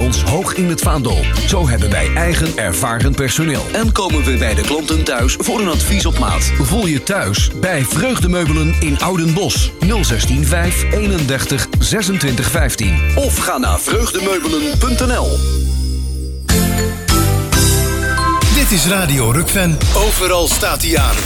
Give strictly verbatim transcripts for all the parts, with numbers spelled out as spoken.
ons hoog in het vaandel. Zo hebben wij eigen ervaren personeel. En komen we bij de klanten thuis voor een advies op maat. Voel je thuis bij Vreugdemeubelen in Oudenbosch. nul zestien vijf eenendertig zesentwintig vijftien. Of ga naar vreugdemeubelen punt n l. Dit is Radio Rukven. Overal staat hij aan.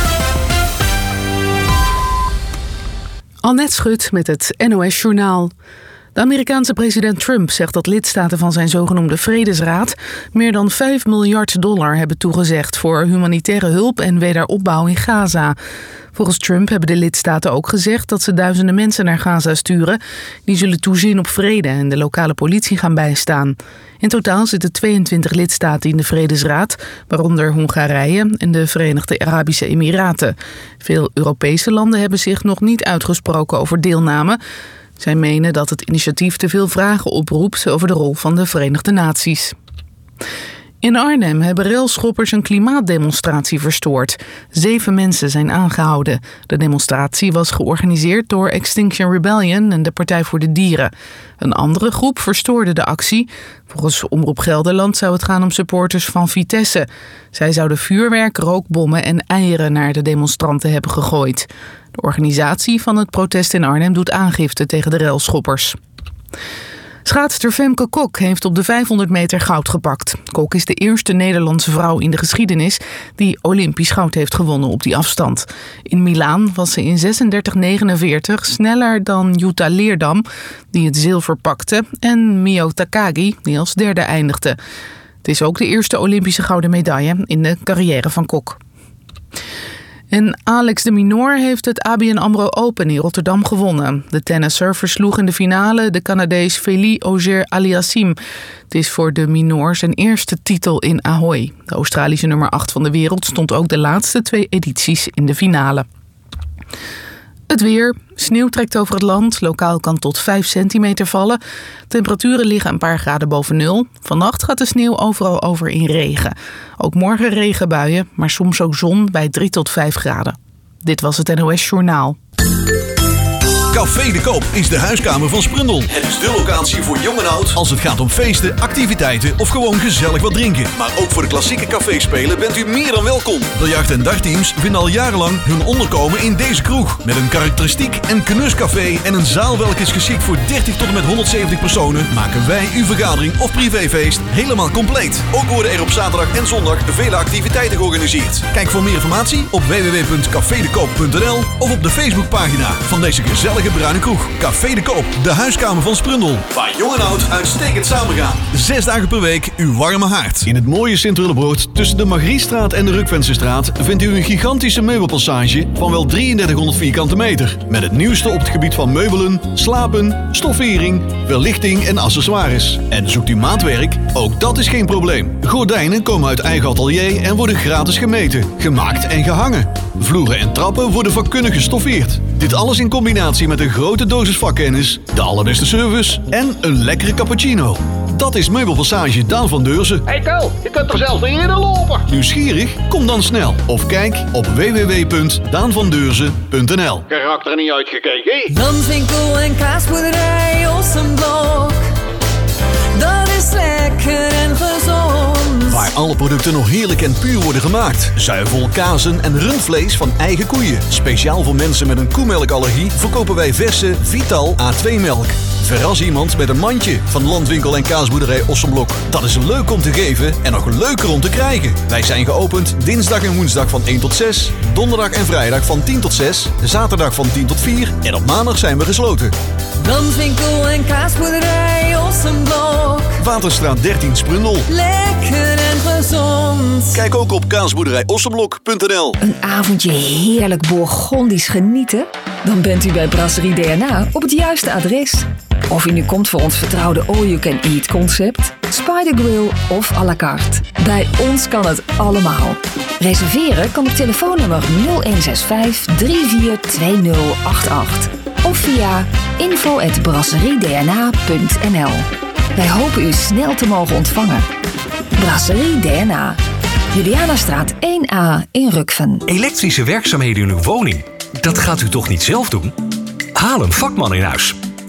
Annette Schut met het N O S-journaal. De Amerikaanse president Trump zegt dat lidstaten van zijn zogenoemde Vredesraad meer dan vijf miljard dollar hebben toegezegd voor humanitaire hulp en wederopbouw in Gaza. Volgens Trump hebben de lidstaten ook gezegd dat ze duizenden mensen naar Gaza sturen. Die zullen toezien op vrede en de lokale politie gaan bijstaan. In totaal zitten tweeëntwintig lidstaten in de Vredesraad, waaronder Hongarije en de Verenigde Arabische Emiraten. Veel Europese landen hebben zich nog niet uitgesproken over deelname. Zij menen dat het initiatief te veel vragen oproept over de rol van de Verenigde Naties. In Arnhem hebben railschoppers een klimaatdemonstratie verstoord. Zeven mensen zijn aangehouden. De demonstratie was georganiseerd door Extinction Rebellion en de Partij voor de Dieren. Een andere groep verstoorde de actie. Volgens Omroep Gelderland zou het gaan om supporters van Vitesse. Zij zouden vuurwerk, rookbommen en eieren naar de demonstranten hebben gegooid. De organisatie van het protest in Arnhem doet aangifte tegen de railschoppers. Schaatster Femke Kok heeft op de vijfhonderd meter goud gepakt. Kok is de eerste Nederlandse vrouw in de geschiedenis die Olympisch goud heeft gewonnen op die afstand. In Milaan was ze in zesendertig negenenveertig sneller dan Jutta Leerdam, die het zilver pakte, en Mio Takagi, die als derde eindigde. Het is ook de eerste Olympische gouden medaille in de carrière van Kok. En Alex de Minaur heeft het A B N AMRO Open in Rotterdam gewonnen. De tennisser versloeg in de finale de Canadees Félix Auger-Aliassime. Het is voor de Minaur zijn eerste titel in Ahoy. De Australische nummer acht van de wereld stond ook de laatste twee edities in de finale. Het weer. Sneeuw trekt over het land. Lokaal kan tot vijf centimeter vallen. Temperaturen liggen een paar graden boven nul. Vannacht gaat de sneeuw overal over in regen. Ook morgen regenbuien, maar soms ook zon bij drie tot vijf graden. Dit was het N O S-journaal. Café de Koop is de huiskamer van Sprundel. Het is de locatie voor jong en oud als het gaat om feesten, activiteiten of gewoon gezellig wat drinken. Maar ook voor de klassieke caféspelen bent u meer dan welkom. Biljart- en dartteams vinden al jarenlang hun onderkomen in deze kroeg. Met een karakteristiek en knuscafé en een zaal welke is geschikt voor dertig tot en met honderdzeventig personen, maken wij uw vergadering of privéfeest helemaal compleet. Ook worden er op zaterdag en zondag vele activiteiten georganiseerd. Kijk voor meer informatie op w w w punt café de koop punt n l of op de Facebookpagina van deze gezellige bruine kroeg. Café de Koop, de huiskamer van Sprundel. Waar jong en oud uitstekend samengaan. Zes dagen per week uw warme haard. In het mooie Sint-Willebroord tussen de Margriestraat en de Rukvensestraat vindt u een gigantische meubelpassage van wel drieëndertighonderd vierkante meter. Met het nieuwste op het gebied van meubelen, slapen, stoffering, verlichting en accessoires. En zoekt u maatwerk? Ook dat is geen probleem. Gordijnen komen uit eigen atelier en worden gratis gemeten, gemaakt en gehangen. Vloeren en trappen worden vakkundig gestoffeerd. Dit alles in combinatie met een grote dosis vakkennis, de allerbeste service en een lekkere cappuccino. Dat is Meubelpassage Daan van Deurzen. Hey Kel, je kunt er zelfs niet in lopen. Nieuwsgierig? Kom dan snel. Of kijk op w w w punt daan van deurzen punt n l. Karakter niet uitgekeken. Danswinkel en kaasboerderij Ossenblok. Dat is lekker en gezond. Waar alle producten nog heerlijk en puur worden gemaakt. Zuivel, kazen en rundvlees van eigen koeien. Speciaal voor mensen met een koemelkallergie verkopen wij verse Vital A twee melk. Verras iemand met een mandje van Landwinkel en kaasboerderij Ossenblok. Dat is leuk om te geven en nog leuker om te krijgen. Wij zijn geopend dinsdag en woensdag van één tot zes, donderdag en vrijdag van tien tot zes, zaterdag van tien tot vier en op maandag zijn we gesloten. Danswinkel en kaasboerderij Ossenblok. Waterstraat dertien Sprundel. Lekker en gezond. Kijk ook op kaasboerderij ossenblok punt n l. Een avondje heerlijk Bourgondisch genieten? Dan bent u bij Brasserie D N A op het juiste adres. Of u nu komt voor ons vertrouwde all-you-can-eat concept, Spider Grill of à la carte. Bij ons kan het allemaal. Reserveren kan op telefoonnummer nul een zes vijf drie vier twee nul acht acht of via info at brasseriedna punt n l. Wij hopen u snel te mogen ontvangen. Brasserie D N A. Julianastraat één A in Rukven. Elektrische werkzaamheden in uw woning? Dat gaat u toch niet zelf doen? Haal een vakman in huis.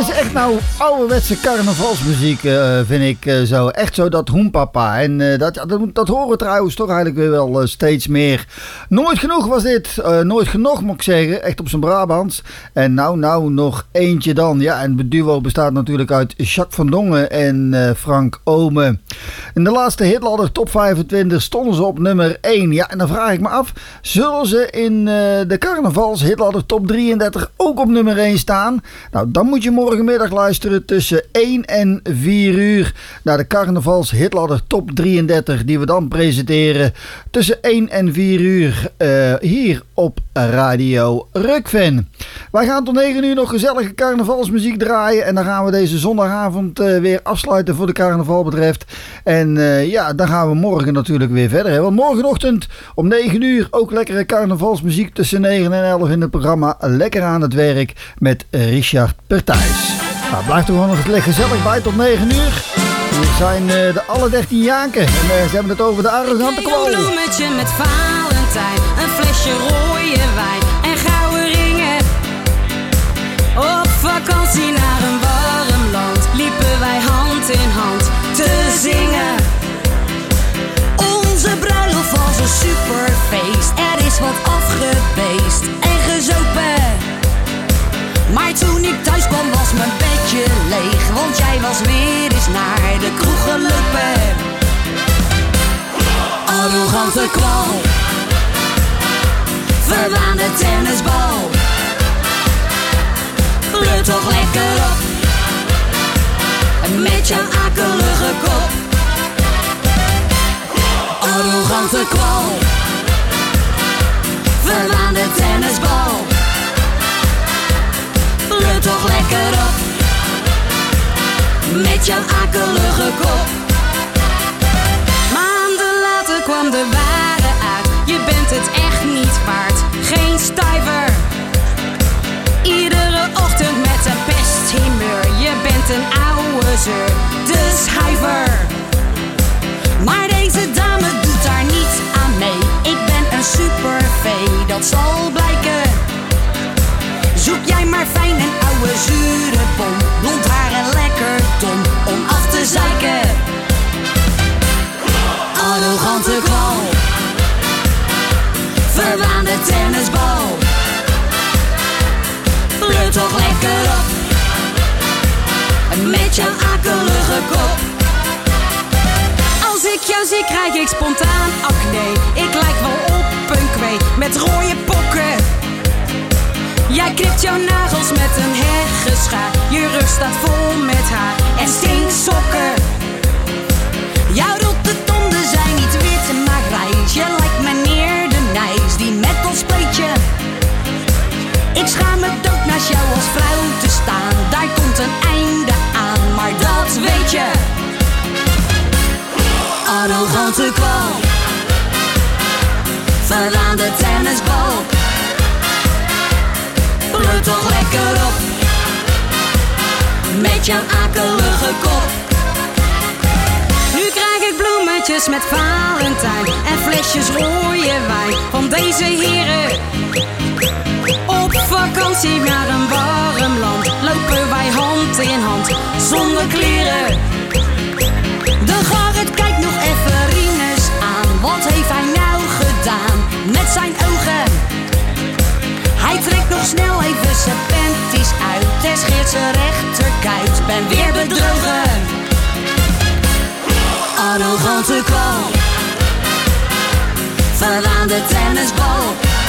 is echt nou ouderwetse carnavalsmuziek, uh, vind ik uh, zo. Echt zo dat hoenpapa. En uh, dat, dat, dat horen we trouwens toch eigenlijk weer wel uh, steeds meer. Nooit genoeg was dit. Uh, nooit genoeg moet ik zeggen. Echt op zijn Brabants. En nou, nou nog eentje dan. Ja, en het duo bestaat natuurlijk uit Jacques van Dongen en uh, Frank Omen. In de laatste hitladder top vijfentwintig stonden ze op nummer één. Ja, en dan vraag ik me af, zullen ze in uh, de carnavals hitladder top drieëndertig ook op nummer één staan? Nou, dan moet je morgenmiddag luisteren tussen één en vier uur naar de carnavals hitladder top drieëndertig die we dan presenteren tussen één en vier uur uh, hier op Radio Rukven. Wij gaan tot negen uur nog gezellige carnavalsmuziek draaien en dan gaan we deze zondagavond uh, weer afsluiten voor de carnaval betreft. En uh, ja, dan gaan we morgen natuurlijk weer verder. Hè? Want morgenochtend om negen uur ook lekkere carnavalsmuziek tussen negen en elf in het programma Lekker aan het Werk met Richard Pertijs. Nou, blijf er gewoon nog gezellig bij tot negen uur. Hier zijn uh, de alle dertien Jaken en uh, ze hebben het over de arrogante kwal. Een bloemetje met Valentijn, een flesje rode wijn en gouden ringen. Op vakantie naar een warm land liepen wij hand in hand te zingen. Onze bruiloft was een superfeest, er is wat afgebeest en gezopen. Maar toen ik thuis kwam was mijn bedje leeg, want jij was weer eens naar de kroeg gelopen. Arrogante kwal, verwaande tennisbal. Pleut toch lekker op, met jouw akelige kop. Arrogante kwal, verwaande tennisbal. Pleut toch lekker op, met jouw akelige kop. Maanden later kwam de ware uit, je bent het echt niet waard, geen stuiver. Iedere ochtend met een pesthumeur, je bent een ouwe zeur, de schuiver. Maar deze dame doet daar niet aan mee, ik ben een supervee, dat zal blijken. Zoek jij maar fijn en ouwe zure bom, blond haar en lekker dom, om af te zeiken. Arrogante kwal, verwaande tennisbal. Pleut toch lekker op, met jouw akelige kop. Als ik jou zie krijg ik spontaan acne, ik lijk wel op een kwee met rode pokken. Jij knipt jouw nagels met een heggeschaar, je rug staat vol met haar en stinksokken. Jouw rotte tanden zijn niet wit maar grijs, je lijkt meneer de Nijs die met ons pleetje. Ik schaam me dood naast jou als vrouw te staan, daar komt een einde aan, maar dat weet je. Arrogante kwal, verwaande tennisbal. Pleut toch lekker op, met jouw akelige kop. Nu krijg ik bloemetjes met Valentijn en flesjes rode wijn van deze heren. Op vakantie naar een warm land lopen wij hand in hand zonder kleren. De Gerrit kijkt nog even Rinus aan, wat heeft hij nou gedaan met zijn ogen? Hij trekt nog snel even zijn panties uit en scheert zijn rechterkuit, ben weer bedrogen. Arrogante kwal, verwaande tennisbal.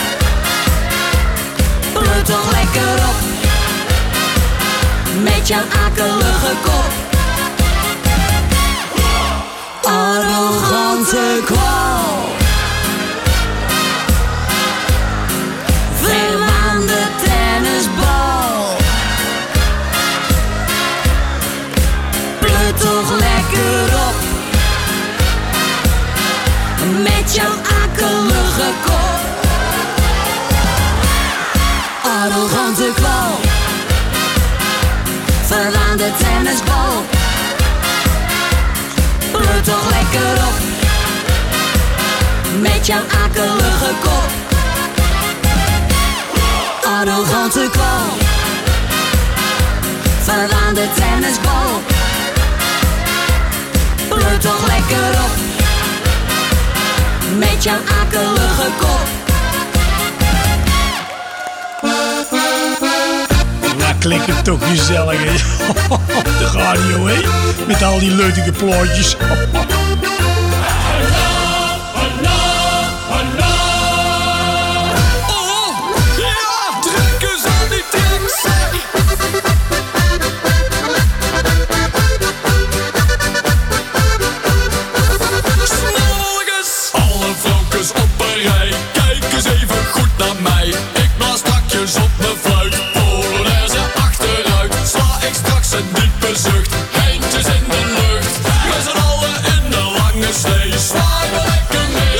Pleut toch lekker op, met jouw akelige kop. Arrogante kwal, verwaande tennisbal. Pleut toch lekker op, met jouw akelige kop. Arrogante kwal, verwaande tennisbal. Pleut toch lekker op, met jouw akelige kop. Arrogante kwal, verwaande aan de tennisbal. Pleut toch lekker op, met jouw akelige kop. Nou, klinkt het toch gezellig, hè? De radio, hè? Met al die leuke plaatjes. Eindjes in de lucht, met z'n allen in de lange slee. Zwaai me lekker mee.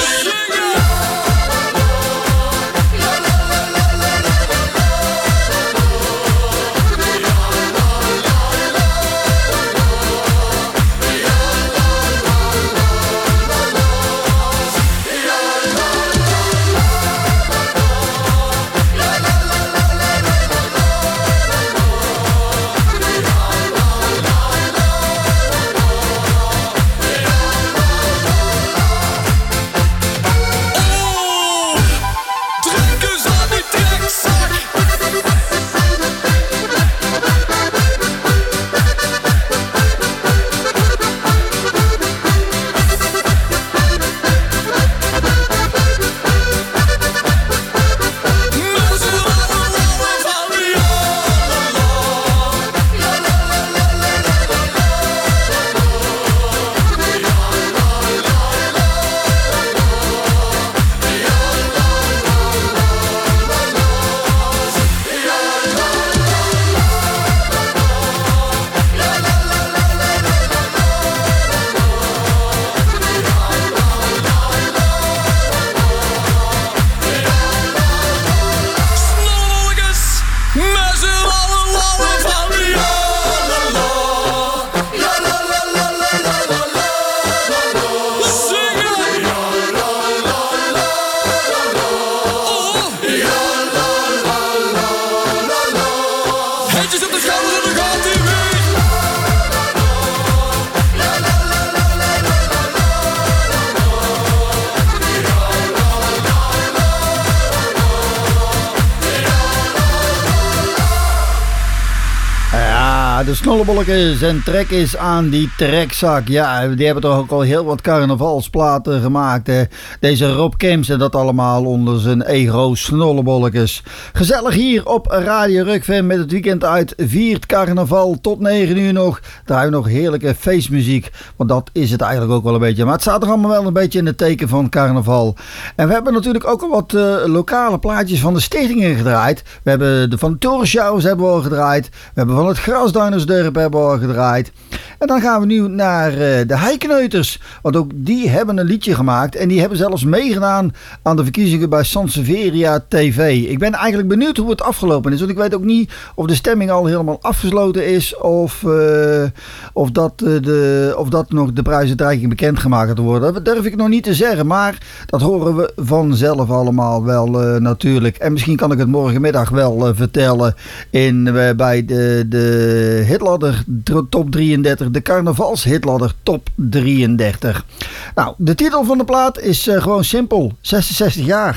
De snollebolletjes en trek is aan die trekzak. Ja, die hebben toch ook al heel wat carnavalsplaten gemaakt. Hè? Deze Rob Kemps en dat allemaal onder zijn ego snollebolletjes. Gezellig hier op Radio Rukven met het weekend uit. Viert carnaval tot negen uur nog. Draaien we nog heerlijke feestmuziek. Want dat is het eigenlijk ook wel een beetje. Maar het staat er allemaal wel een beetje in het teken van carnaval. En we hebben natuurlijk ook al wat uh, lokale plaatjes van de stichtingen gedraaid. We hebben de Van Torenschouwers hebben we al gedraaid. We hebben van het Grasduinersdorp hebben we al gedraaid. En dan gaan we nu naar uh, de Heikneuters. Want ook die hebben een liedje gemaakt. En die hebben zelfs meegedaan aan de verkiezingen bij Sansevieria T V. Ik ben eigenlijk benieuwd hoe het afgelopen is. Want ik weet ook niet of de stemming al helemaal afgesloten is. Of, uh, of, dat, uh, de, of dat nog de prijsuitreiking bekendgemaakt gaat worden. Dat durf ik nog niet te zeggen. Maar dat horen we vanzelf allemaal wel uh, natuurlijk. En misschien kan ik het morgenmiddag wel uh, vertellen. In, uh, bij de, de Hitladder top drieëndertig. De carnavals Hitladder top drieëndertig. Nou, de titel van de plaat is uh, gewoon simpel. zesenzestig jaar.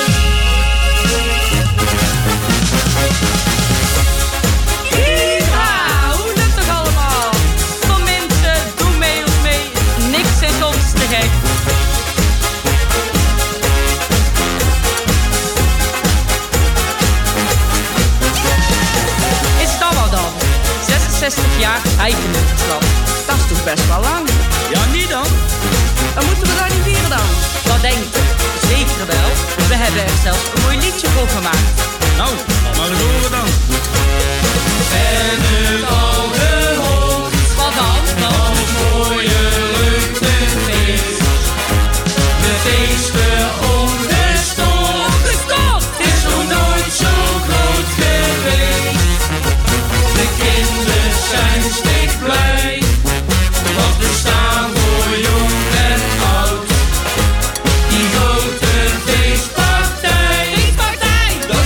zesenzestig jaar Heikneuters. Dat is toch best wel lang? Ja, niet dan? Dan moeten we dat niet vieren dan? Wat denkt u? Zeker wel. We hebben er zelfs een mooi liedje voor gemaakt. Nou, maar eens horen dan. En het oude hoofd. Wat dan? Als mooie leuktefeest. De feesten ongestoord. Ongestoord! Is nog nooit zo groot geweest. De kinderen zijn steeds blij, want we staan voor jong en oud. Die grote feestpartij, feestpartij, dat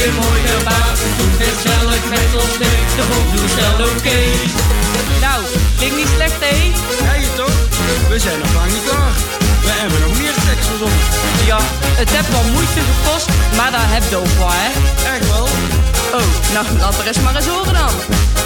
weer mooi gebaard. Doe gezellig met ons mee, de voldoende stel oké. Nou, klinkt niet slecht, hé? Krijg je toch? We zijn nog lang niet klaar. We hebben nog meer tekst verzonnen. Ja, het heeft wel moeite gekost, maar daar heb je ook wel, hè? Echt wel? Oh, nou, laat er eens maar eens horen dan.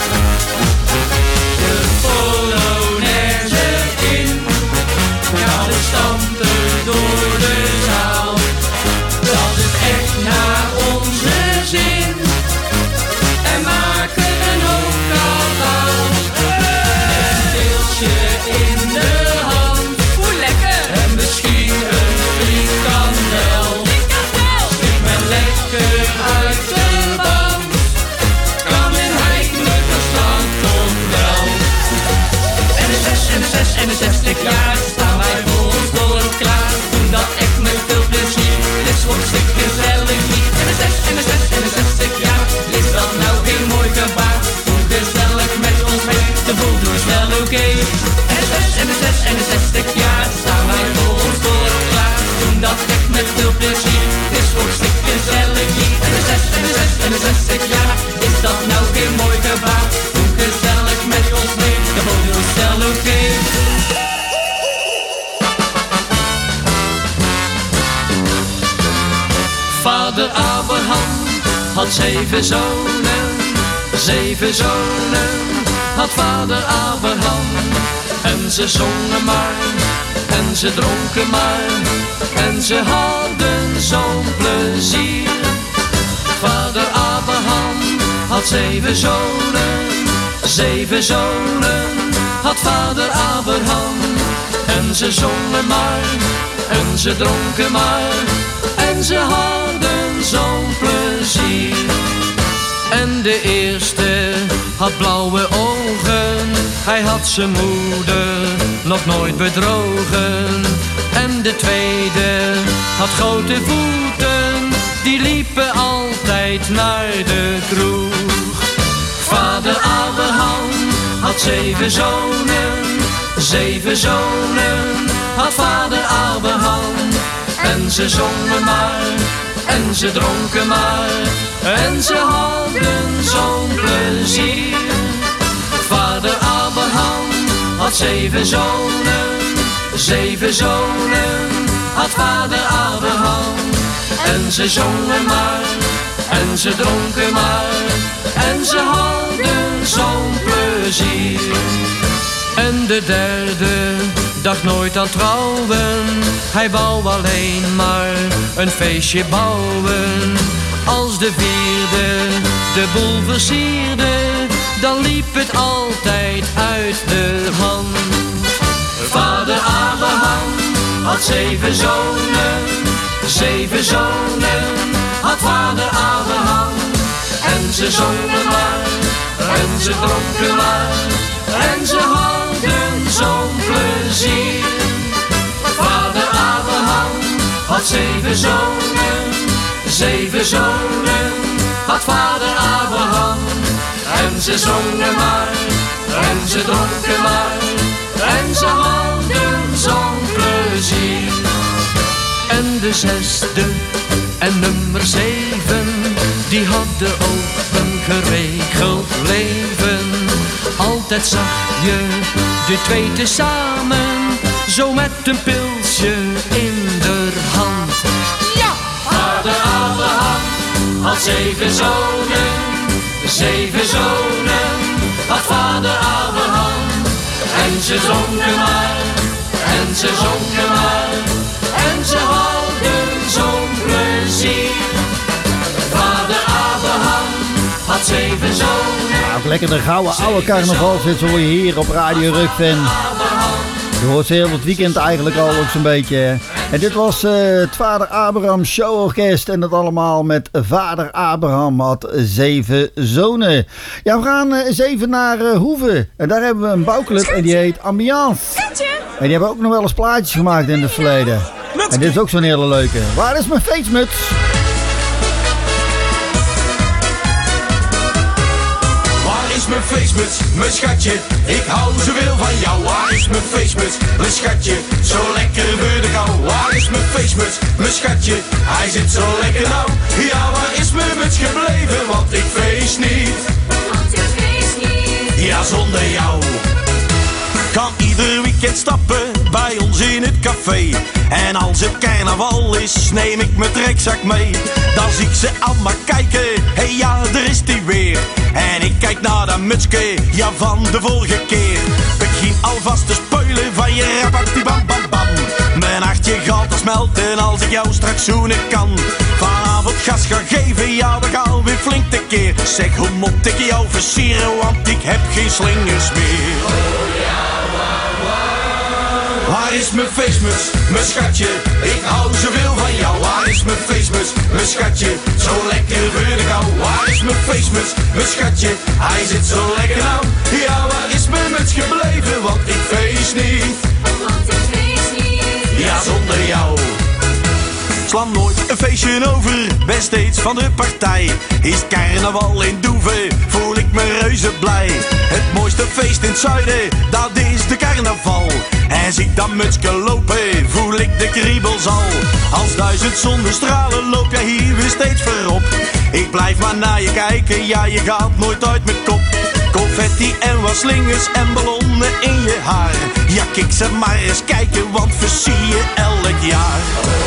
De Polonaise in, gaan we stampen door de zaal. Dat is echt naar onze zin, en maken een hoop kabaal. Een deeltje in de hand, hoe lekker. En misschien een frikandel. Schiet me lekker uit de band, kan een heidelijk verstand toch wel. En de zes, en de zes, en de zestig jaar staan wij voor ons dorp klaar. Doen dat echt met veel plezier, dit is wordt stuk gezellig niet. En de zes, en de zes, en de zestig jaar, is dat nou geen mooi gebaar? Doe gezellig met ons mee, de boel doen snel oké. En de zes, en de zes, en de zestig jaar staan wij voor ons dorp klaar. Doen dat echt met veel plezier, dit is wordt stuk gezellig niet. En de zes, en de zes, en de zestig jaar, is dat nou geen mooi gebaar? Doe gezellig met ons mee, de boel doen snel oké. Vader Abraham had zeven zonen, zeven zonen had vader Abraham. En ze zongen maar, en ze dronken maar, en ze hadden zo'n plezier. Vader Abraham had zeven zonen, zeven zonen had vader Abraham. En ze zongen maar, en ze dronken maar, en ze hadden zo'n plezier. En de eerste had blauwe ogen, hij had zijn moeder nog nooit bedrogen. En de tweede had grote voeten, die liepen altijd naar de kroeg. Vader Abraham had zeven zonen, zeven zonen had vader Abraham. En ze zongen maar, en ze dronken maar, en ze hadden zo'n plezier. Vader Abraham had zeven zonen, zeven zonen had vader Abraham. En ze zongen maar, en ze dronken maar, en ze hadden zo'n plezier. En de derde dacht nooit aan trouwen, hij wou alleen maar een feestje bouwen. Als de vierde de boel versierde, dan liep het altijd uit de hand. Vader Abraham had zeven zonen, zeven zonen had vader Abraham. En ze zongen maar, en ze dronken maar, en ze hadden zo'n plezier. Vader Abraham had zeven zonen, zeven zonen had vader Abraham. En ze zongen maar, en ze dronken maar, en ze hadden zo'n plezier. En de zesde en nummer zeven, die hadden ook een geregeld leven. Altijd zag je de twee tezamen, zo met een pilsje in de hand. Ja! Vader Abraham had zeven zonen, zeven zonen had vader Abraham. En ze zongen maar, en ze zongen maar, en ze hadden zo'n plezier. Vader Abraham had zeven zonen. Nou, lekker de gouden oude carnaval zit, zo hoor je hier op Radio Rukven. Je hoort ze heel het weekend eigenlijk al ook zo'n beetje. En dit was uh, het Vader Abraham Showorkest. En dat allemaal met Vader Abraham had zeven zonen. Ja, we gaan uh, eens even naar uh, Hoeve. En daar hebben we een bouwclub en die heet Ambiance. En die hebben ook nog wel eens plaatjes gemaakt in het verleden. En dit is ook zo'n hele leuke. Waar is mijn feestmuts? Waar is mijn feestmuts, mijn schatje? Ik hou zoveel van jou. Waar is mijn feestmuts, mijn schatje? Zo lekker voor de kou. Waar is mijn feestmuts, mijn schatje? Hij zit zo lekker nou. Ja, waar is mijn muts gebleven? Want ik feest niet. Want ik feest niet. Ja, zonder jou. Kan ieder weekend stappen bij ons in het café. En als het carnaval is, neem ik mijn trekzak mee. Dan zie ik ze allemaal kijken, hé hey, ja, daar is die weer. En ik kijk naar dat mutske, ja, van de vorige keer. Begin alvast te spoilen van je rapaktie bam bam bam. Mijn hartje gaat al smelten als ik jou straks zoenen kan. Vanavond gas gaan geven, ja, we gaan weer flink tekeer. Zeg, hoe moet ik jou versieren, want ik heb geen slingers meer. Waar is mijn feestmuts, mijn schatje? Ik hou zoveel van jou. Waar is mijn feestmuts, mijn schatje? Zo lekker voor de kou. Waar is mijn feestmuts, mijn schatje? Hij zit zo lekker nou. Ja, waar is mijn muts gebleven? Want ik feest niet. Want ik feest niet. Ja, zonder jou. Slaan nooit een feestje over, ben steeds van de partij. Is carnaval in Doeven, voel ik me reuze blij. Het mooiste feest in het zuiden, dat is de carnaval. En zie ik dat mutsje lopen, voel ik de kriebels al. Als duizend zonnestralen loop jij hier weer steeds voorop. Ik blijf maar naar je kijken, ja, je gaat nooit uit mijn kop. Confetti en wat slingers en ballonnen in je haar. Ja, kijk ze maar eens kijken, want versier je elk jaar.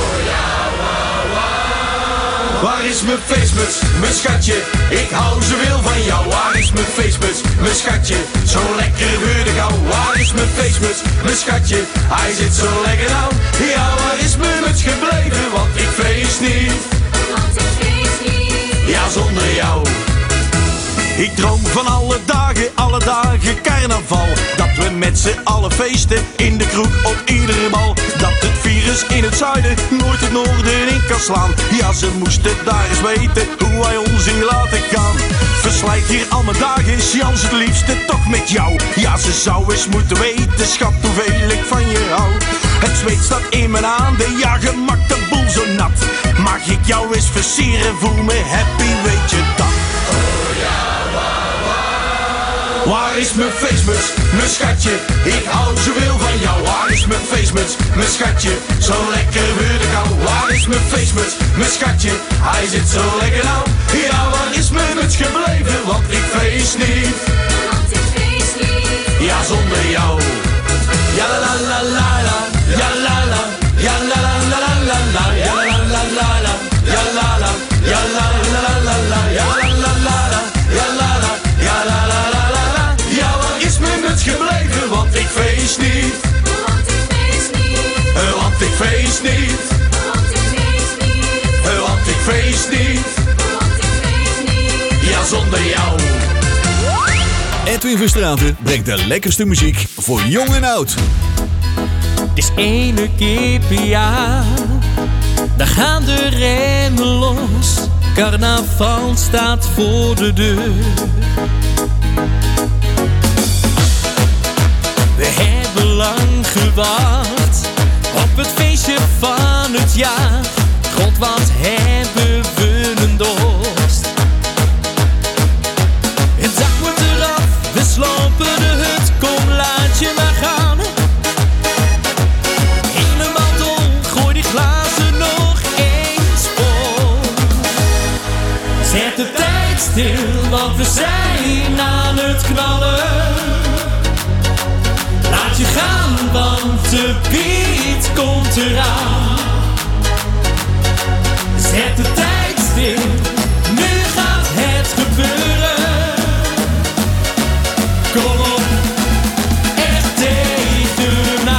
Waar is mijn feestmuts, mijn schatje? Ik hou zoveel van jou. Waar is mijn feestmuts, mijn schatje? Zo lekker voor de kou. Waar is mijn feestmuts, mijn schatje? Hij zit zo lekker nou. Ja, waar is mijn muts gebleven? Want ik feest niet. Want ik feest niet. Ja, zonder jou. Ik droom van alle dagen, alle dagen carnaval. Dat we met z'n allen feesten, in de kroeg op iedere bal. Dat het virus in het zuiden nooit het noorden in kan slaan. Ja, ze moesten daar eens weten hoe wij ons hier laten gaan. Verslijt hier al mijn dagen, Jans het liefste toch met jou. Ja, ze zou eens moeten weten, schat, hoeveel ik van je hou. Het zweet staat in mijn handen, ja, je maakt de boel zo nat. Mag ik jou eens versieren, voel me happy, weet je dat? Waar is mijn feestmuts, mijn schatje? Ik hou zoveel van jou. Waar is mijn feestmuts, mijn schatje? Zo lekker voor de kou. Waar is mijn feestmuts, mijn schatje? Hij zit zo lekker nou. Ja, waar is mijn muts gebleven? Want ik feest niet. Want ik feest niet. Ja, zonder jou. Ja la la la la la. Ja la la. Ja la la la la la la. Ja la la la la. Ja la la. Ja la la la la la. Ja la la la la. Ja la la. Ja la la la. Gebleven, want ik feest niet. Want ik feest niet. Uh, want ik feest niet. Want ik feest niet. Uh, want ik feest niet. Want ik feest niet. Ja, zonder jou. Edwin Verstraeten brengt de lekkerste muziek voor jong en oud. Het is ene keer per jaar, daar gaan de remmen los. Carnaval staat voor de deur. We hebben lang gewacht op het feestje van het jaar. God, wat hebben we een dorst. Het dak moet eraf, we slopen de hut, kom laat je maar gaan. Helemaal dol, gooi die glazen nog eens vol. Zet de tijd stil, want we zijn aan het knallen. Laat je gaan, want de beat komt eraan. Zet de tijd stil, nu gaat het gebeuren. Kom op, echt tegenaan.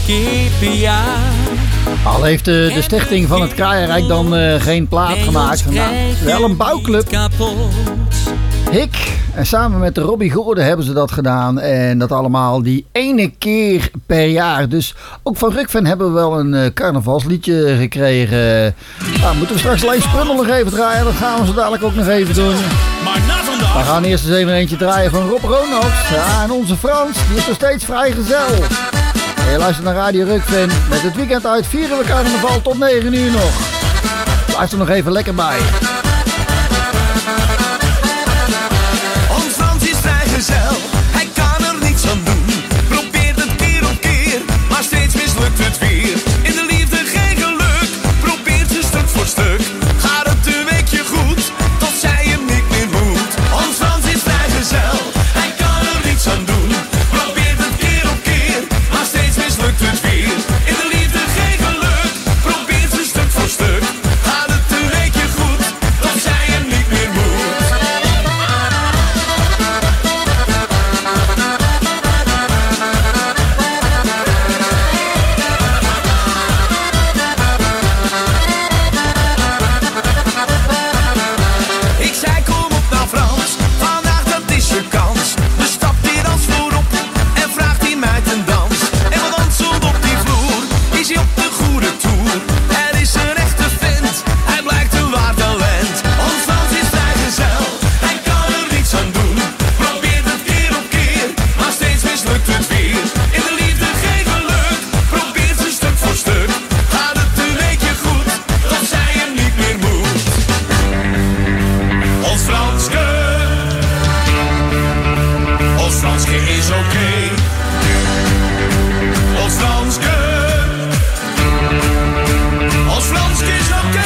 keer per jaar. Al heeft de, de stichting van het Kraaienrijk dan uh, geen plaat gemaakt. Nou, wel een bouwclub. Hik. En samen met de Robbie Goorden hebben ze dat gedaan. En dat allemaal die ene keer per jaar. Dus ook van Rukven hebben we wel een uh, carnavalsliedje gekregen. Nou, moeten we straks alleen Sprundel nog even draaien. Dat gaan we zo dadelijk ook nog even doen. Maar na vandaag... We gaan eerst eens even eentje draaien van Rob Ronald. Ja, en onze Frans, die is nog steeds vrijgezel. En je luistert naar Radio Rukven. Met het weekend uit vieren we carnaval tot negen uur nog. Blijf er nog even lekker bij. Ons Frans is vrijgezel, hij kan er niets aan doen. Probeert het keer op keer, maar steeds mislukt het weer. In de liefde geen geluk, probeert ze stuk voor stuk. Gaat het een weekje goed, tot zij hem niet meer moet. Ons Frans is vrijgezel, hij kan er niets aan doen. Probeert het keer op keer, maar steeds mislukt het weer. In de liefde geen geluk, probeert ze stuk voor stuk. Gaat het een weekje goed, tot zij hem niet meer moet. Ik zei kom op nou Frans, vandaag dat is je kans. Dus stapt hij dans voorop en vraagt die meid een dans. En wat danselt op die vloer, is hij op de goede toer. Er is een echte vent, hij blijkt een waar talent. Ons Frans is vrijgezel, hij kan er niets aan doen. Probeert het keer op keer, maar steeds mislukt het weer. In de liefde geen geluk, probeert ze stuk voor stuk. Gaat het een weekje goed, tot zij hem niet meer moet. Ons Franske, ons Franske is oké. Ons Franske, ons Franske is oké.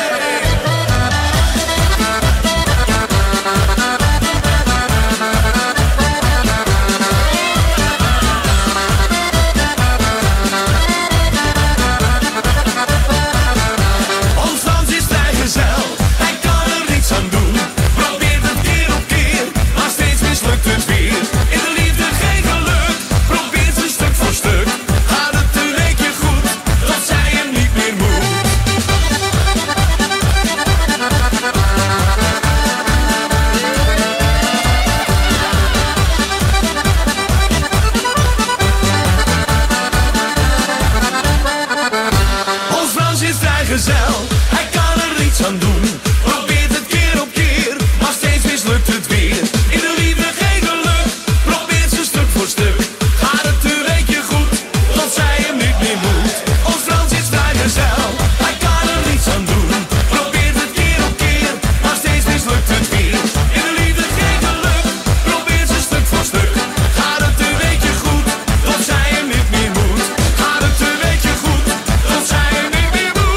Ons Frans is vrijgezel, hij kan er niets aan doen. Probeert het keer op keer, maar steeds mislukt het weer. In de liefde geen geluk, probeert ze stuk voor stuk. Gaat het een weekje goed, tot zij hem niet meer moet. Ons Frans is vrijgezel, hij kan er niets aan doen. Probeert het keer op keer, maar steeds mislukt het weer. In de liefde geen geluk, probeert ze stuk voor stuk. Gaat het een weekje goed, tot zij hem niet meer moet. Ons Frans is vrijgezel, hij kan er niets aan doen. Probeert het keer op keer, maar steeds mislukt het weer. In de liefde geen geluk, probeert ze stuk voor stuk. Gaat het een weekje goed, tot zij hem niet meer moet. Gaat het een weekje goed, tot zij hem niet meer moet.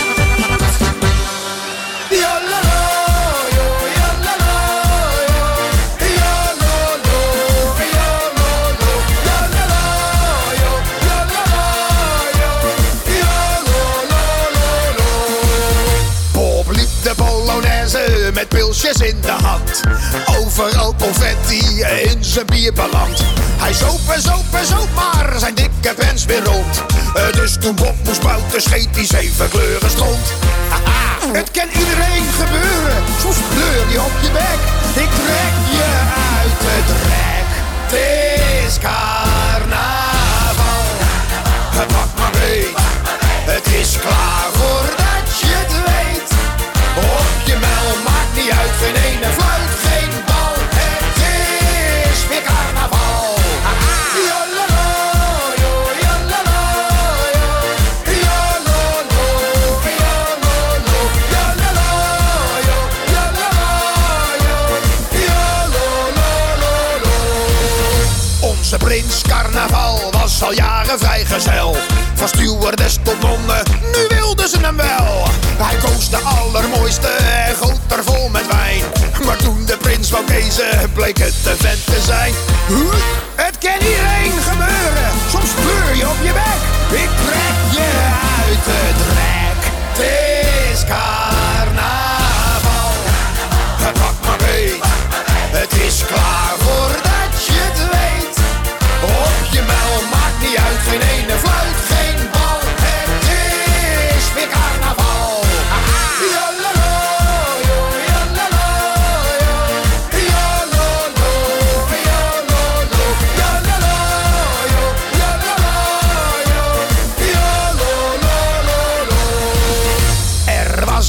Bob liep de Polonaise met pilsjes in de hand. Overal confetti in zijn bier beland. Hij zoop en zoop en zoop, maar zijn dikke pens weer rond. Eh, Dus toen Bob moest buiten, scheet hij zeven kleuren stront. Haha, het kan iedereen gebeuren, soms kleur je op je bek. Ik trek je uit het rek. Het is carnaval. Pak maar mee, het is klaar voordat je het weet. Op je muil maakt niet uit, geen ene fluit, geen bal. Het is weer carnaval. Jololo, jo, jololo, jo. Jololo, jololo, jololo, jo. Jololo, jo. Jololo. Onze prins carnaval was al jaren vrijgezel. Van stewardess tot nonnen, nu wilden ze hem wel. Hij koos de allermooiste en goot er vol met wijn. Maar toen de prins wou kiezen, bleek het een vent te zijn. Huh? Het kan iedereen gebeuren, soms kleur je op je bek. Ik trek je uit het rek. Het is carnaval. Pak maar mee, het is klaar voordat je het weet. Op je muil maakt niet uit, geen ene fluit.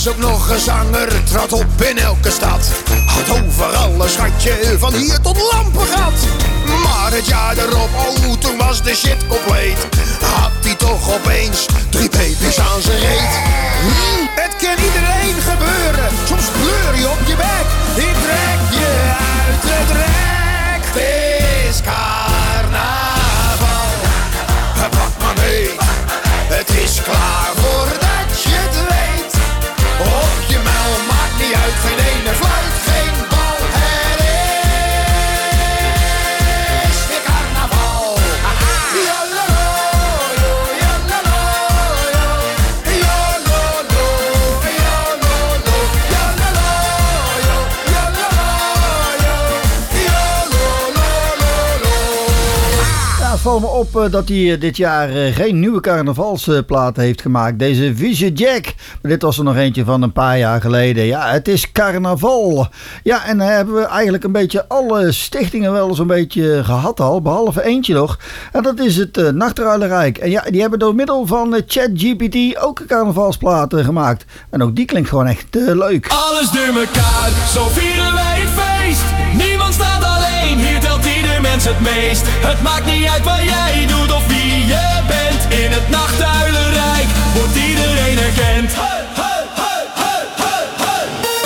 ook nog een zanger, trad op in elke stad. Had overal een schatje, van hier tot Lampengat. Maar het jaar erop, oh, toen was de shit compleet. Had hij toch opeens drie baby's aan zijn reet. Hm, het kan iedereen gebeuren, soms bleur je op je bek. Ik trek je uit de drek. Het is carnaval, pak maar mee. Het is klaar voordat je het weet. Op je muil maakt niet uit, geen ene fluit, geen bal. Het is weer carnaval. Jololo, jololo, jololo, jololo, Ja, het valt me op uh, dat hij uh, dit jaar uh, geen nieuwe carnavalsplaten uh, heeft gemaakt. Deze Vieze Jack. Maar dit was er nog eentje van een paar jaar geleden. Ja, het is carnaval. Ja, en uh, hebben we eigenlijk een beetje alle stichtingen wel eens een beetje gehad al. Behalve eentje nog. En dat is het uh, Nachtegalenrijk. En ja, die hebben door middel van uh, ChatGPT ook een carnavalsplaten gemaakt. En ook die klinkt gewoon echt uh, leuk. Alles door elkaar, zo vieren wij het feest. Niemand staat alleen, hier telt ieder mens het meest. Het maakt niet uit wat jij doet of wie je bent. In het Nachtuilenrijk wordt iedereen herkend. Hey, hey, hey, hey, hey, hey.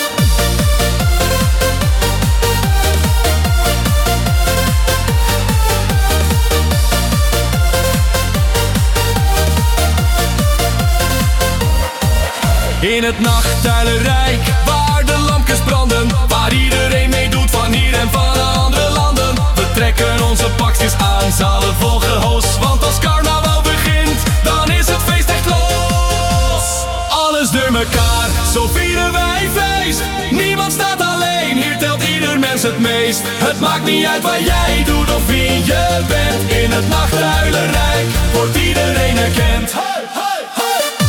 In het Nachtuilenrijk, waar de lampjes branden, waar iedereen meedoet van hier en van andere landen. We trekken onze pakjes aan, zalen vol gehoos, want als carnaval begint, dan is het feest echt los. Alles door elkaar, zo vieren wij feest. Niemand staat alleen, hier telt ieder mens het meest. Het maakt niet uit wat jij doet of wie je bent. In het Nachtuilenrijk wordt iedereen herkend. Hey, hey, hey.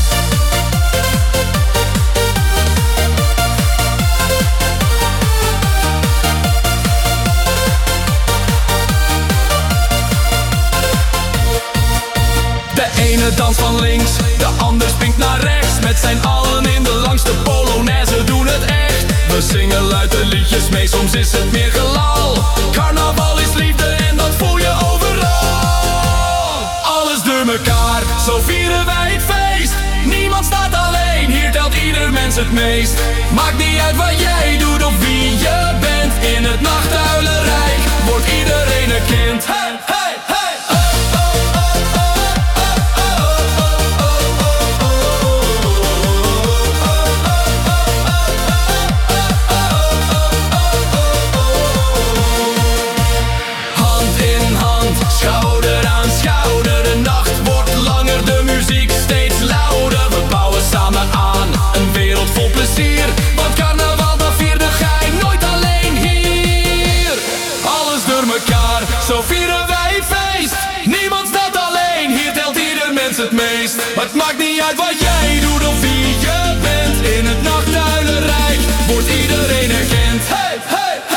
De ene danst van links, de ander springt naar rechts. Met zijn allen in de langste polonaise doen het echt. We zingen luid de liedjes mee, soms is het meer gelal. Carnaval is liefde en dat voel je overal. Alles door elkaar, zo vieren wij het feest. Niemand staat alleen, hier telt ieder mens het meest. Maakt niet uit wat jij doet of wie je bent. In het Nachtuilenrijk wordt iedereen herkend. Hey, hey, hey. Schouder aan schouder, de nacht wordt langer, de muziek steeds louder. We bouwen samen aan, een wereld vol plezier. Want carnaval, dat vierde gij nooit alleen hier. Alles door elkaar, zo vieren wij feest. Niemand staat alleen, hier telt ieder mens het meest. Maar het maakt niet uit wat jij doet of wie je bent. In het Nachtuilenrijk wordt iedereen herkend. Hey, hey, hey.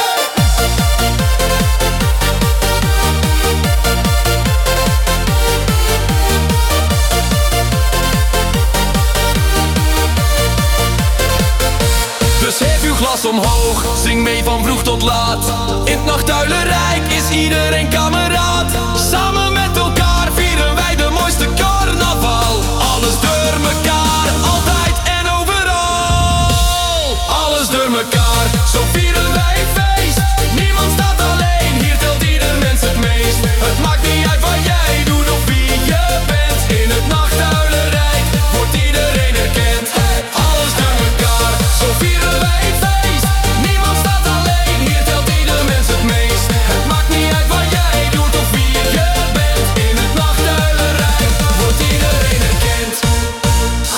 Dus hef uw glas omhoog, zing mee van vroeg tot laat. In het Nachtuilenrijk is iedereen kameraad. Samen met elkaar vieren wij de mooiste carnaval. Alles door elkaar, altijd en overal. Alles door elkaar, zo vieren wij feest. Niemand staat alleen, hier telt ieder mens het meest. Het maakt niet uit wat jij doet of wie je bent. In het Nachtuilenrijk wordt iedereen herkend. Alles door elkaar, zo vieren wij feest. Niemand staat alleen, hier telt ieder mens het meest. Het maakt niet uit wat jij doet of wie je bent. In het Nachtuilenrijk wordt iedereen herkend.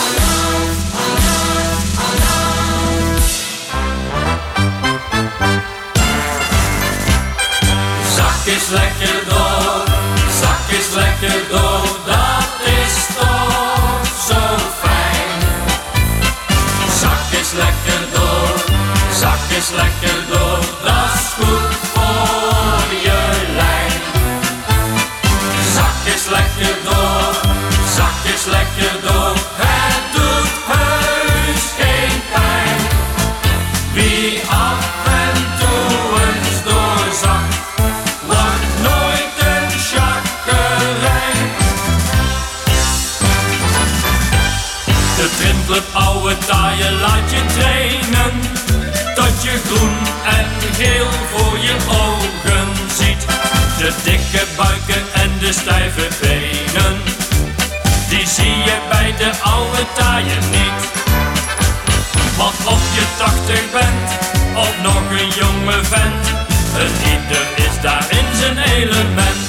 Truntclub oude taaien laat je trainen, tot je groen en geel voor je ogen ziet. De dikke buiken en de stijve benen, die zie je bij de oude taaien niet. Want of je tachtig bent, of nog een jonge vent, een ieder is daar in zijn element.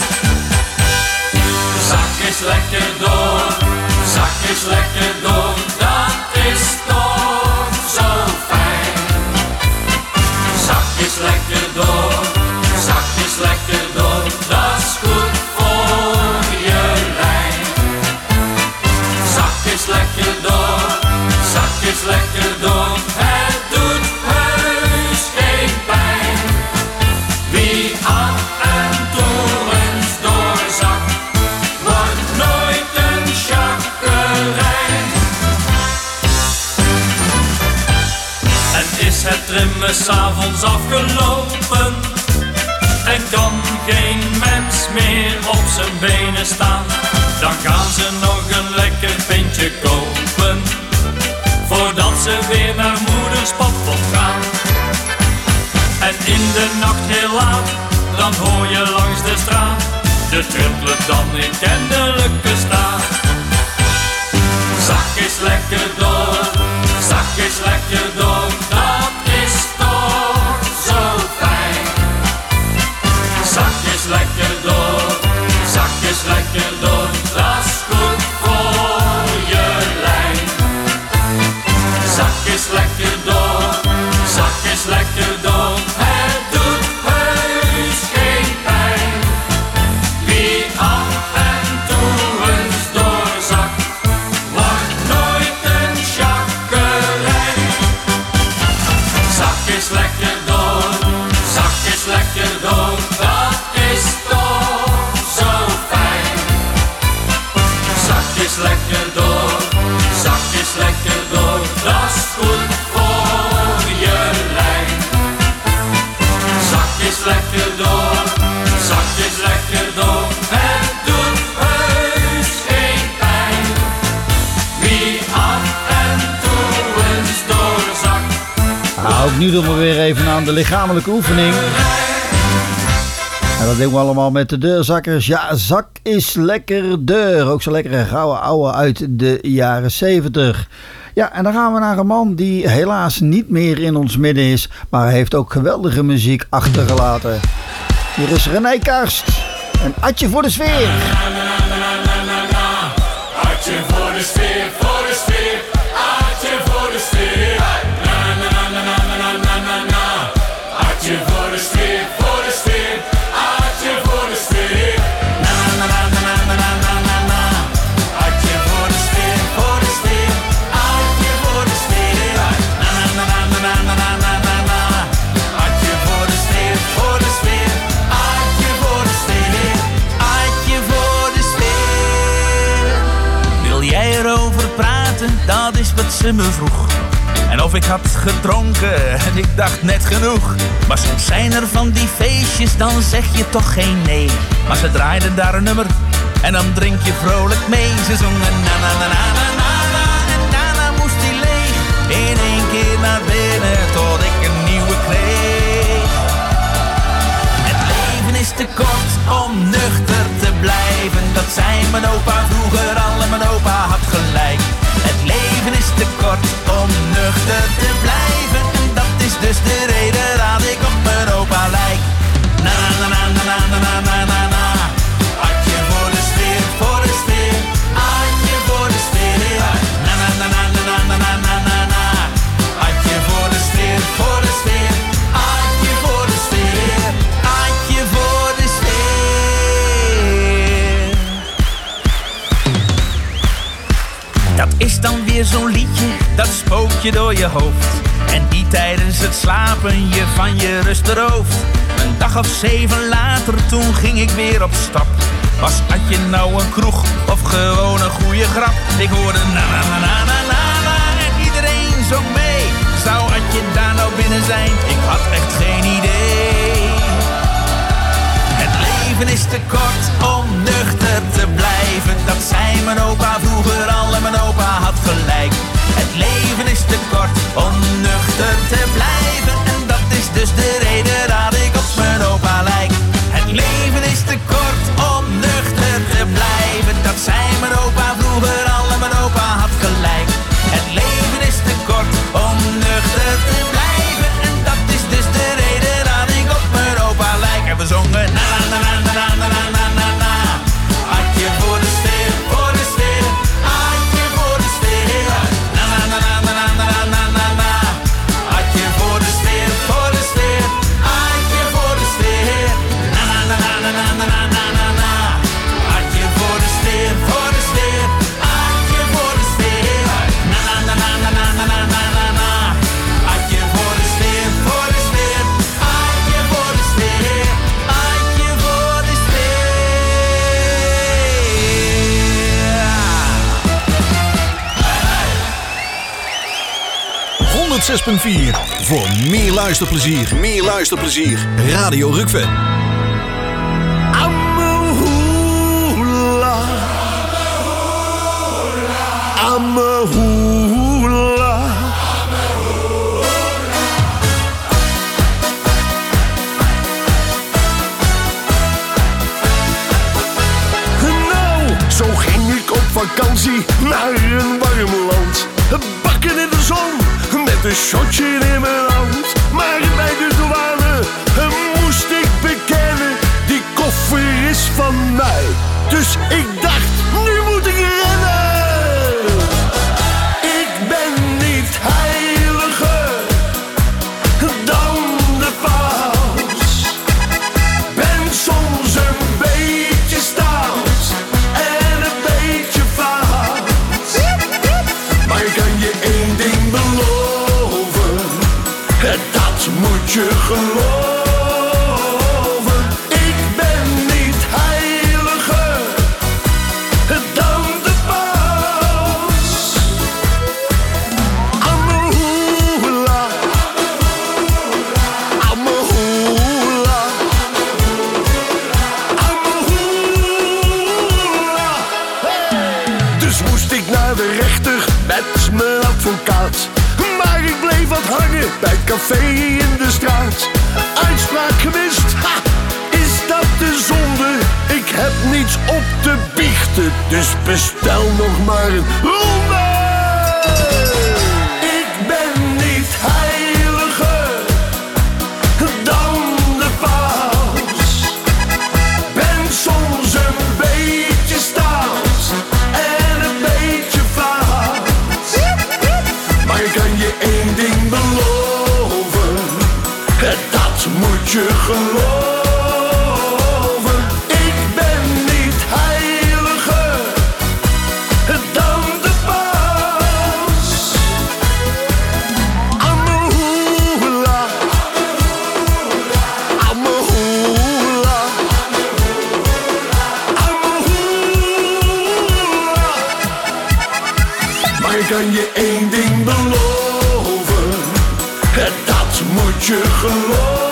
Zak is lekker door, zak is lekker door, dat is toch zo fijn. Zak is lekker door, zak is lekker door, dat is goed voor je lijn. Zak is lekker door, zak is lekker door, het doet heus geen pijn. Wie af en toe eens doorzakt, wordt nooit een chaggerijn. En is het trimmen 's avonds afgelopen en kan geen mens meer op zijn benen staan, dan gaan ze nog een lekker pintje kopen, voordat ze weer naar moeders padvol gaan. En in de nacht heel laat, dan hoor je langs de straat de Truntclub dan in kennelijke staat. Zak is lekker door, zak is lekker door, dat is toch zo fijn. Zak is lekker door, zak is lekker door, dat is goed voor je lijn. Zak is lekker door, zak is lekker door, het doet heus geen pijn. Wie af en toe eens doorzakt, wordt nooit een chaggerijn. Zak is lekker door, zak is lekker door, dat is toch zo fijn. Zak is lekker door, zak is lekker door, dat is goed voor je lijn. Zak is lekker door, zak is lekker door, het doet heus geen pijn. Wie af en toe eens doorzakt. Nou, ook nu doen we weer even aan de lichamelijke oefening. En dat doen we allemaal met de deurzakkers. Ja, zak is lekker deur. Ook zo lekkere gouden ouwe uit de jaren zeventig. Ja, en dan gaan we naar een man die helaas niet meer in ons midden is, maar hij heeft ook geweldige muziek achtergelaten. Hier is René Karst. Een atje voor de sfeer. Atje voor de sfeer, voor de sfeer. Atje voor de sfeer. Na na na na na na na na. Atje voor de sfeer, voor de sfeer. Atje voor de sfeer. Na na na na na na na na na. Atje voor de sfeer, voor de sfeer. Atje voor de sfeer. Na na na na na na na na na na. Atje voor de sfeer, voor de sfeer. Atje voor de sfeer. Atje voor de sfeer. Wil jij erover praten? Dat is wat ze me vroeg. En of ik had gedronken en ik dacht net genoeg. Maar soms zijn er van die feestjes, dan zeg je toch geen nee. Maar ze draaiden daar een nummer en dan drink je vrolijk mee. Ze zongen na na na na na na na. En daarna moest die leeg in één keer naar binnen tot ik een nieuwe kreeg. Het leven is te kort om nuchter te blijven. Dat zei mijn opa vroeger al en mijn opa had gelijk. Het leven is te kort om nuchter te blijven. En dat is dus de reden dat ik op mijn opa lijk. Na na na na na na na na na na. Atje voor de sfeer, voor de sfeer. Atje voor de sfeer. Na na na na na na na na na na. Atje voor de sfeer, voor de sfeer. Atje voor de sfeer. Atje voor de sfeer. Dat is dan weer zo'n liedje, dat spookt je door je hoofd. En die tijdens het slapen je van je rust berooft. Een dag of zeven later, toen ging ik weer op stap. Was Atje nou een kroeg of gewoon een goede grap? Ik hoorde na na na na na na na en iedereen zong mee. Zou Atje daar nou binnen zijn? Ik had echt geen idee. Het leven is te kort om nuchter te blijven. Dat zei mijn opa vroeger al en mijn opa had gelijk. Het honderd zes punt vier. Voor meer luisterplezier. Meer luisterplezier. Radio Rukven. Amahula. Amahula. Nou, zo ging ik op vakantie naar een warm land. Bakken in de zon, met een shotje in mijn hand. Maar bij de douane moest ik bekennen, die koffer is van mij. Dus ik dacht, nu moet ik rennen. Ik ben niet heiliger dan de paus. Ben soms een beetje stout en een beetje fout. Maar ik kan je één ding beloven, dat moet je geloven. Ik ben niet heiliger dan de paus. Amahula. Amahula. Amahula. Dus moest ik naar de rechter met mijn advocaat. Maar ik bleef wat hangen bij het café in de straat. Uitspraak gemist, ha, is dat de zonde? Ik heb niets op te biechten, dus bestel nog maar een ronde. Ik ben niet heiliger dan de paus. Ben soms een beetje stout en een beetje fout. Maar ik kan je één ding beloven, dat moet je geloven. Ik ben niet heiliger dan de paus. Amahula. Amahula. Amahula. Maar ik kan je één ding beloven, dat moet je geloven.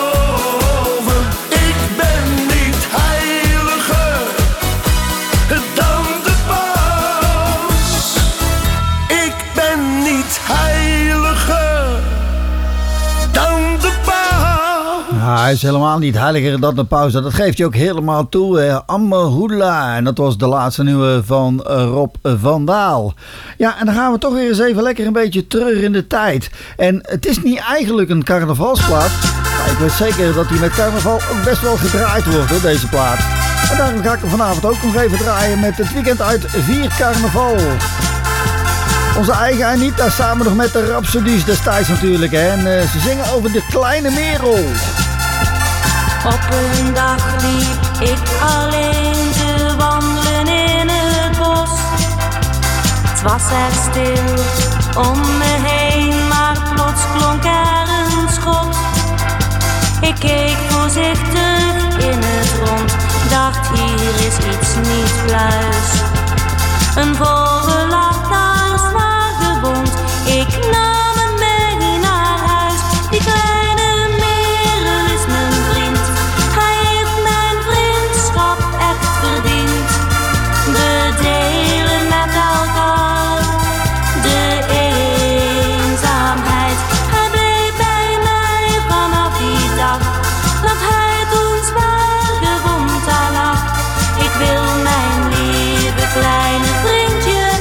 Ik ben niet heiliger dan de paus. Ik ben niet heiliger dan de paus. Ja, hij is helemaal niet heiliger dan de paus. Dat geeft je ook helemaal toe. Eh, Amahula. En dat was de laatste nieuwe van uh, Rob van Daal. Ja, en dan gaan we toch weer eens even lekker een beetje terug in de tijd. En het is niet eigenlijk een carnavalsplaat. Maar ik weet zeker dat die met carnaval ook best wel gedraaid wordt, hoor, deze plaat. En daarom ga ik hem vanavond ook nog even draaien met het weekend uit Vier Carnaval. Onze eigen Anita samen nog met de Rhapsodies destijds natuurlijk. Hè. En uh, ze zingen over de kleine Merel. Op een dag liep ik alleen te wandelen in het bos. Het was er stil om me heen, maar plots klonk er een schot. Ik keek voorzichtig in het rond, dacht hier is iets niet pluis. Een vogel lag daar zwaar gewond, ik nam hem mee naar huis. Die kleine Merel is mijn vriend, hij heeft mijn vriendschap echt verdiend. We delen met elkaar de eenzaamheid. Hij bleef bij mij vanaf die dag, dat hij toen zwaar gewond daar lag. Ik wil mijn lieve kleine vriendje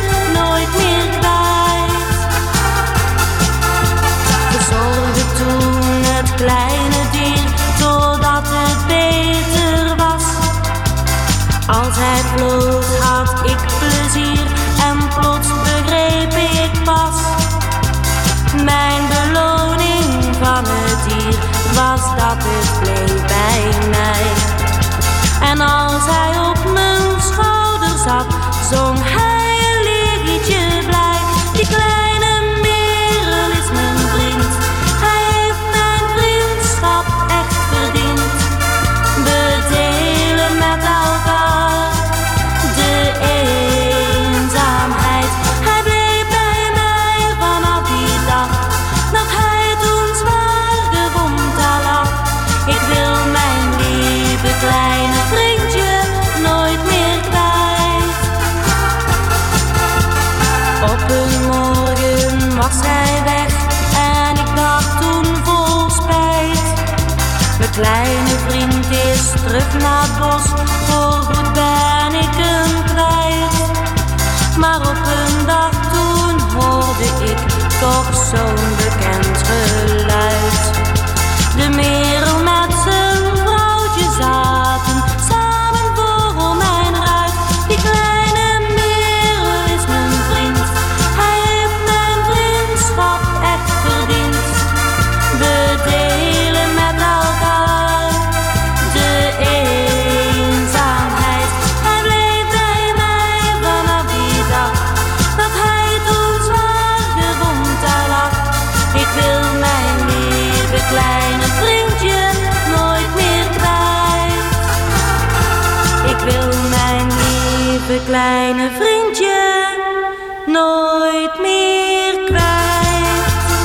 was hij weg en ik dacht toen vol spijt. Mijn kleine vriend is terug naar het bos, voorgoed ben ik hem kwijt. Maar op een dag toen hoorde ik toch zo'n bekend geluid. De merel met zijn vrouwtje zaten samen voor mijn ruit. Die kleine merel is mijn vriend, hij heeft mijn vriendschap echt verdiend. We delen met elkaar de eenzaamheid. Hij bleef bij mij vanaf die dag dat hij toen zwaar gewond daar lag. Ik wil mijn lieve kleine vriendje nooit meer kwijt. Ik wil mijn lieve kleine vriendje nooit meer kwijt.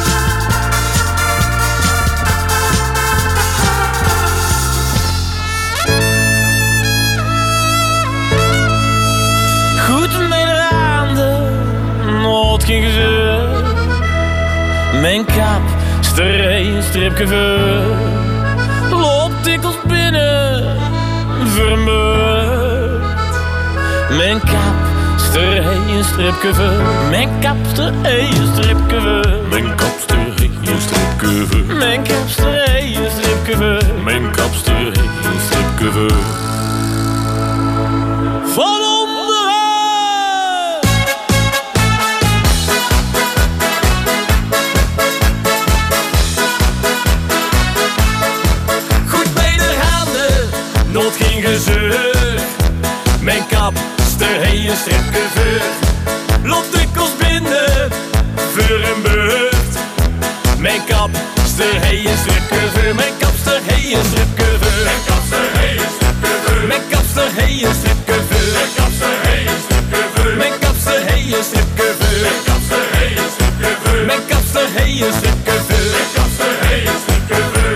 Goed met de handen, nooit geen gezeur. Mijn kap, stree, stripje voor. Loopt dikwijls binnen, verbeurd. Mijn kap, stree, stripje voor. Mijn kap, stree, stripje voor. Mijn kap, stree, stripje voor. Mijn kap, stree, stripje voor. Mijn kap, stree, stripje voor. Van nooit geen gezeur. Mijn kap, stree, een stripje voor. Loopt dikwijls binnen, voor een beurt. Mijn kap, stree, een stripje voor. Mijn kap, stree, een stripje voor. Mijn kap, stree, een stripje voor. Mijn kap, stree, een stripje voor. Mijn kap, stree, een stripje voor. Mijn kap, stree, een stripje voor. Mijn kap, stree, een stripje voor. Mijn kap, stree, een stripje voor. Mijn kap, stree, een stripje voor.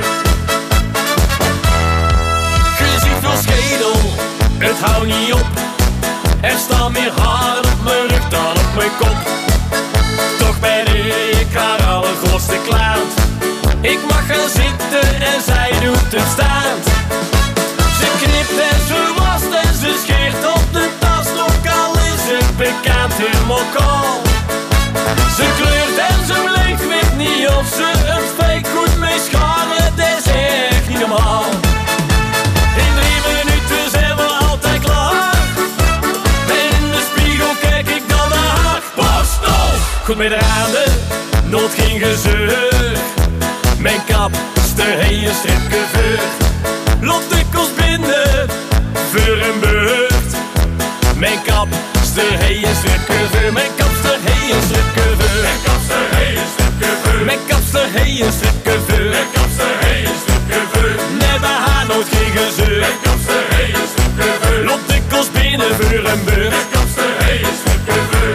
Schedel, het houdt niet op. Er staan meer haar op mijn rug dan op mijn kop. Toch ben ik haar allergrootste klant. Ik mag gaan zitten en zij doet het staand. Ze knipt en ze wast en ze scheert op de tas. Ook al is het bekend helemaal kaal. Ze kleurt en ze blinkt, weet niet of ze het fake goed mee scharen. Het is echt niet normaal. Goed met de handen, nooit geen gezeur. Mijn kap, stree, een stripje voor. Loopt dikwijls binnen, voor een beurt. Mijn kap, stree, een stripje voor. Mijn kap, stree, een stripje voor. Mijn kap, stree, een stripje voor. Mijn kap, stree, een stripje voor. Mijn kap, stree, een stripje voor. Nee, bij haar nooit geen gezeur. Mijn kap, stree, een stripje voor. Loopt dikwijls binnen, voor een beurt. Mijn kap, stree, een stripje voor.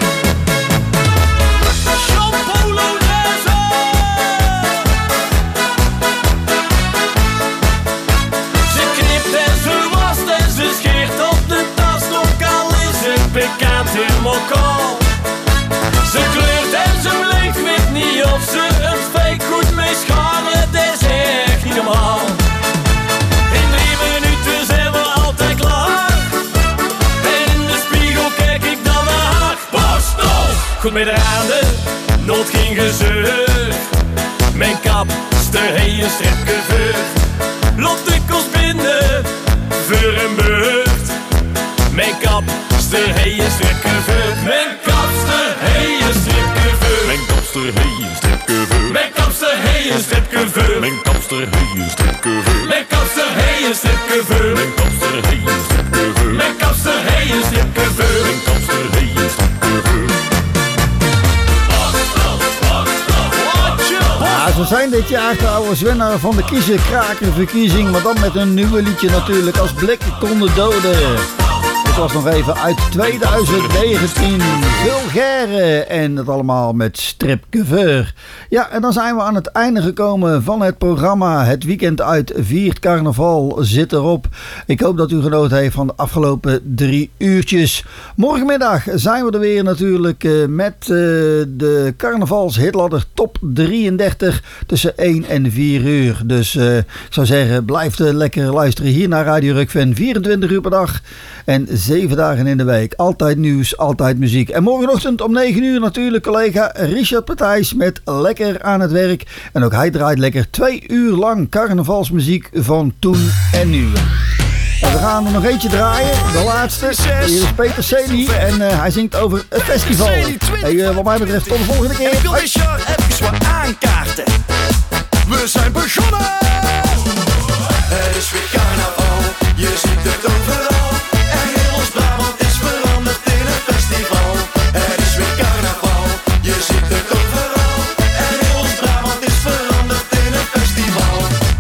Helemaal kaal. Ze kleurt en ze blinkt, weet niet of ze het fake goed mee scharen. Het is echt niet normaal. In drie minuten zijn we altijd klaar. En in de spiegel kijk ik dan naar haar. Borstel! Goed met de handen, nooit geen gezeur. Mijn kap, stree, een stripje voor. Loopt dikwijls binnen, voor een beurt. Mijn kap, stree, een stripje voor. Mijn kapster, hey, een stripje voor. Mijn kapster, hey, een stripje voor. Mijn kapster, hey, een stripje voor. Mijn kapster, hey, een stripje voor. Mijn kapster, hey, een stripje voor. Mijn kapster, hey, een stripje voor. Mijn kapster, hey, een stripje voor. Mijn kapster, hey, een stripje voor. Ja, ze zijn dit jaar trouwens winnaar van de Kiezer Kraker verkiezing, maar dan met een nieuwe liedje natuurlijk als Blikken konden doden. Dit was nog even uit tweeduizend negentien. Vulgaire en dat allemaal met stripcover. Ja, en dan zijn we aan het einde gekomen van het programma. Het weekend uit viert carnaval zit erop. Ik hoop dat u genoten heeft van de afgelopen drie uurtjes. Morgenmiddag zijn we er weer natuurlijk uh, met uh, de carnavalshitladder top drieëndertig tussen één en vier uur. Dus uh, ik zou zeggen, blijf uh, lekker luisteren hier naar Radio Rukven. vierentwintig uur per dag en zeven dagen in de week. Altijd nieuws, altijd muziek. En morgenochtend om negen uur natuurlijk collega Richard Partijs met Lekker aan het werk. En ook hij draait lekker twee uur lang carnavalsmuziek van toen en nu. En we gaan er nog eentje draaien, de laatste. Hier is Peter Celi en uh, hij zingt over het festival. Hey, uh, wat mij betreft tot de volgende keer. En ik wil dit jaar even wat aankaarten. We zijn begonnen! Het is weer carnaval, je ziet het overal. En heel ons Brabant is veranderd in een festival. Het is weer carnaval, je ziet het overal. En heel ons Brabant is veranderd in een festival.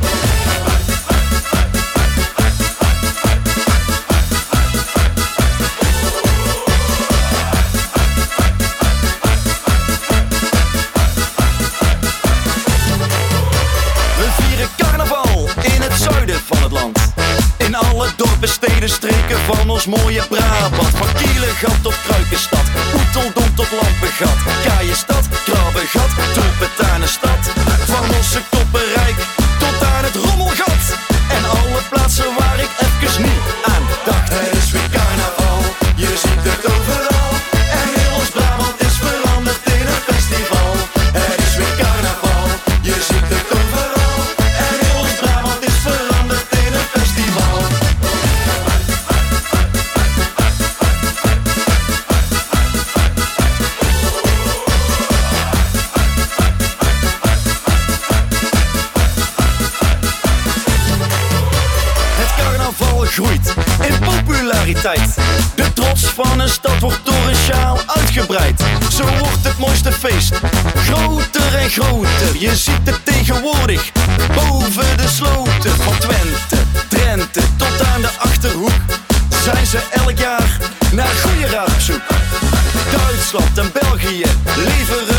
Van het land. In alle dorpen, steden, streken van ons mooie Brabant. Van Kielengat tot Kruikenstad, Oeteldonk tot Lampengat, Kaaienstad, Krabbegat, Tulpentanenstad. Van onze Koppenrijk tot aan het Rommelgat. En alle plaatsen waar ik even niet aan dacht. Het is weer carnaval, je ziet het overal. En heel ons Brabant is veranderd in een festival. Het is weer carnaval, je ziet het overal. Groeit in populariteit. De trots van een stad wordt door een sjaal uitgebreid. Zo wordt het mooiste feest groter en groter. Je ziet het tegenwoordig boven de sloten. Van Twente, Drenthe tot aan de Achterhoek zijn ze elk jaar naar goede raad op zoek. Duitsland en België leveren